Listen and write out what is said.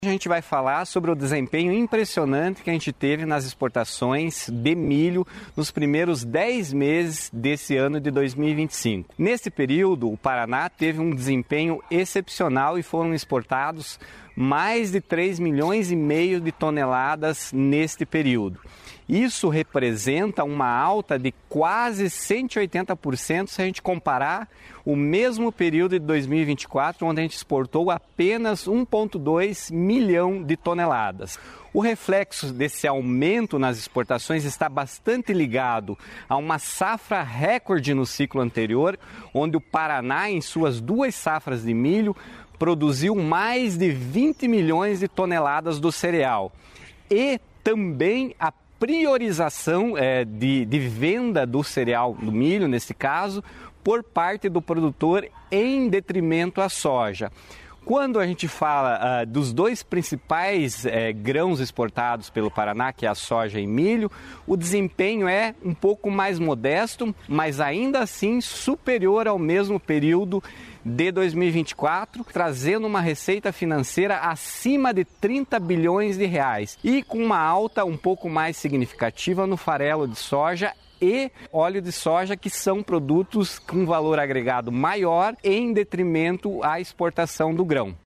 A gente vai falar sobre o desempenho impressionante que a gente teve nas exportações de milho nos primeiros 10 meses desse ano de 2025. Nesse período, o Paraná teve um desempenho excepcional e foram exportados mais de 3,5 milhões de toneladas neste período. Isso representa uma alta de quase 180% se a gente comparar o mesmo período de 2024, onde a gente exportou apenas 1,2 milhão de toneladas. O reflexo desse aumento nas exportações está bastante ligado a uma safra recorde no ciclo anterior, onde o Paraná, em suas 2 safras de milho, produziu mais de 20 milhões de toneladas do cereal. E também a priorização de venda do cereal, do milho nesse caso, por parte do produtor em detrimento à soja. Quando a gente fala dos 2 principais grãos exportados pelo Paraná, que é a soja e milho, o desempenho é um pouco mais modesto, mas ainda assim superior ao mesmo período de 2024, trazendo uma receita financeira acima de 30 bilhões de reais e com uma alta um pouco mais significativa no farelo de soja e óleo de soja, que são produtos com valor agregado maior em detrimento à exportação do grão.